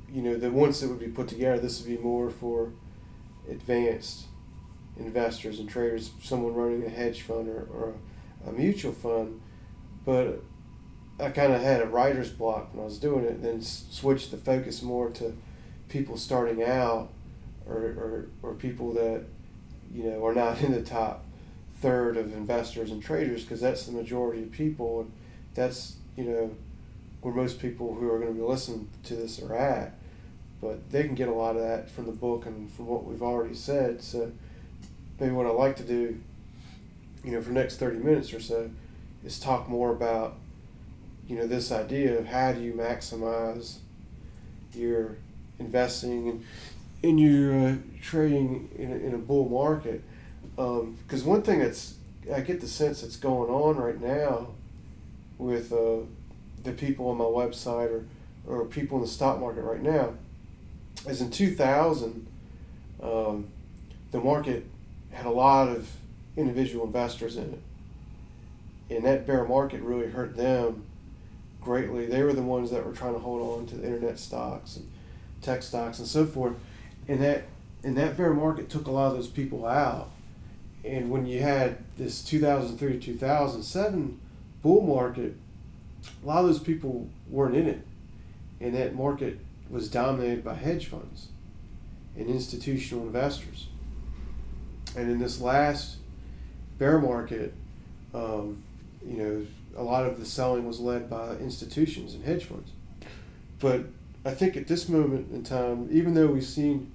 you know, the once it would be put together, this would be more for advanced investors and traders, someone running a hedge fund or, or a, a mutual fund. But I kind of had a writer's block when I was doing it, and then s- switched the focus more to people starting out, or, or, or people that, you know, are not in the top third of investors and traders, because that's the majority of people, and that's, you know, where most people who are going to be listening to this are at. But they can get a lot of that from the book and from what we've already said. So maybe what I'd like to do, you know, for the next thirty minutes or so, is talk more about, you know, this idea of how do you maximize your investing and in your uh, trading in a, in a bull market. Because um, one thing that's, I get the sense that's going on right now with uh, the people on my website or, or people in the stock market right now is in two thousand, um, the market had a lot of individual investors in it. And that bear market really hurt them greatly. They were the ones that were trying to hold on to the internet stocks and tech stocks and so forth. And that and that bear market took a lot of those people out. And when you had this two thousand three to two thousand seven bull market, a lot of those people weren't in it. And that market was dominated by hedge funds and institutional investors. And in this last bear market, um, you know, a lot of the selling was led by institutions and hedge funds. But I think at this moment in time, even though we've seen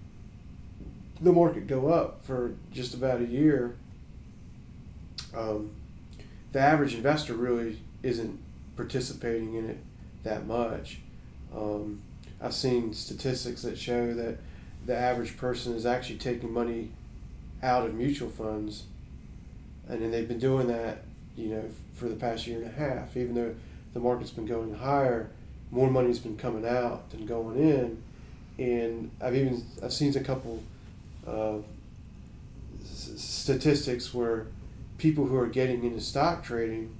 the market go up for just about a year, um, the average investor really isn't participating in it that much. Um, I've seen statistics that show that the average person is actually taking money out of mutual funds, and then they've been doing that, you know, for the past year and a half. Even though the market's been going higher, more money's been coming out than going in. And I've even I've seen a couple uh, s- statistics where people who are getting into stock trading,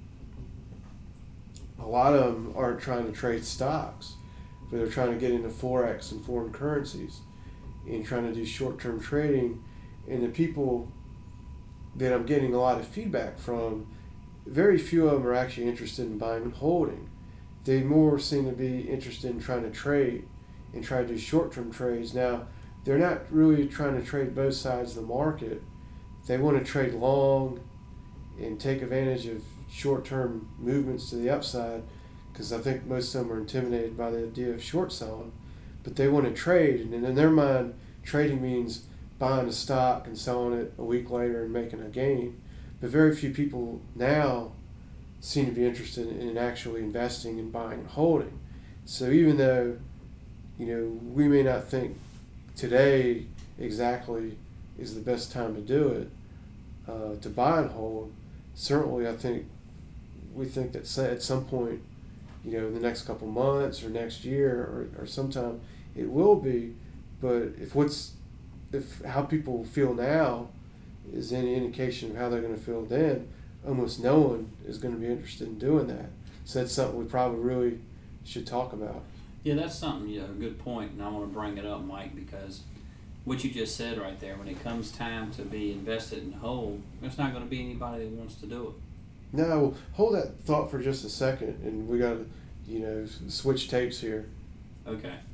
a lot of them aren't trying to trade stocks, but they're trying to get into forex and foreign currencies and trying to do short-term trading. And the people that I'm getting a lot of feedback from, very few of them are actually interested in buying and holding. They more seem to be interested in trying to trade and try to do short-term trades. Now, they're not really trying to trade both sides of the market. They want to trade long and take advantage of short-term movements to the upside, because I think most of them are intimidated by the idea of short selling. But they want to trade, and in their mind, trading means buying a stock and selling it a week later and making a gain. But very few people now seem to be interested in actually investing and buying and holding. So even though, you know, we may not think today exactly is the best time to do it, uh, to buy and hold, certainly I think we think that at some point, you know, in the next couple months or next year or, or sometime it will be. But if what's if how people feel now is any indication of how they're going to feel then, almost no one is going to be interested in doing that. So that's something we probably really should talk about.
Yeah, that's something, you know, a good point, and I want to bring it up, Mike, because what you just said right there, when it comes time to be invested in whole, there's not going to be anybody that wants to do it.
No, well, hold that thought for just a second, and we got to, you know, switch tapes here.
Okay.